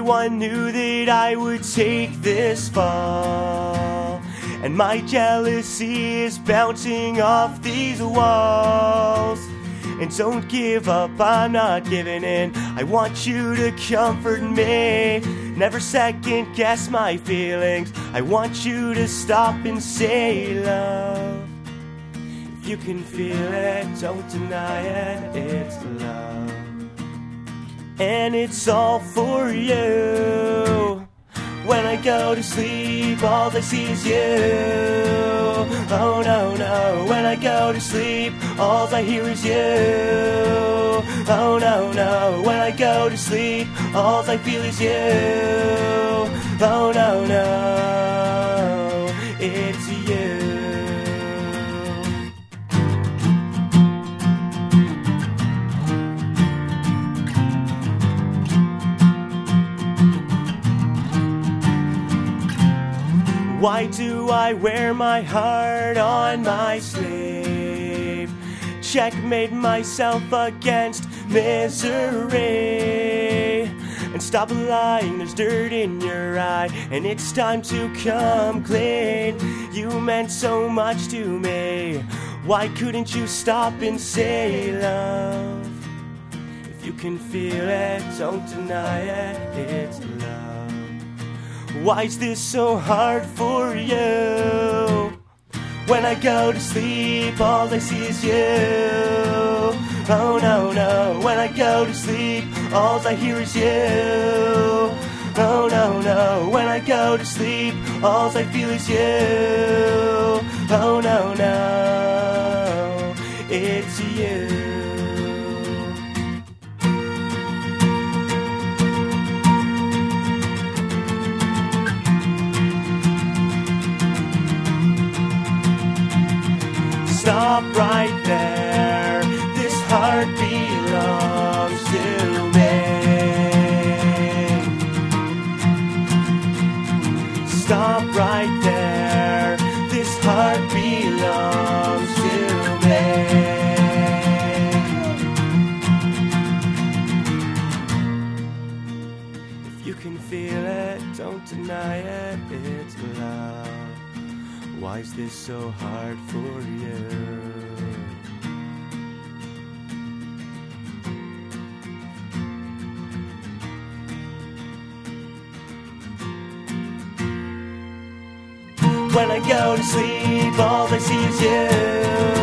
one knew that I would take this fall, and my jealousy is bouncing off these walls. And don't give up, I'm not giving in. I want you to comfort me, never second guess my feelings. I want you to stop and say love. If you can feel it, don't deny it, it's love. And it's all for you. When I go to sleep, all I see is you. Oh no, no. When I go to sleep, all I hear is you. Oh no, no. When I go to sleep, all I feel is you. Oh no, no. It's you. Why do I wear my heart on my sleeve? Checkmate myself against misery. And stop lying, there's dirt in your eye, and it's time to come clean. You meant so much to me. Why couldn't you stop and say love? If you can feel it, don't deny it, it's love. Why is this so hard for you? When I go to sleep, all I see is you. Oh no, no. When I go to sleep, all I hear is you. Oh no, no. When I go to sleep, all I feel is you. Oh no, no. It's you. Stop right there. This heart belongs to me. Stop right there. This heart belongs to me. If you can feel it, don't deny it, it's love. Why is this so hard for you? When I go to sleep, all I see is you.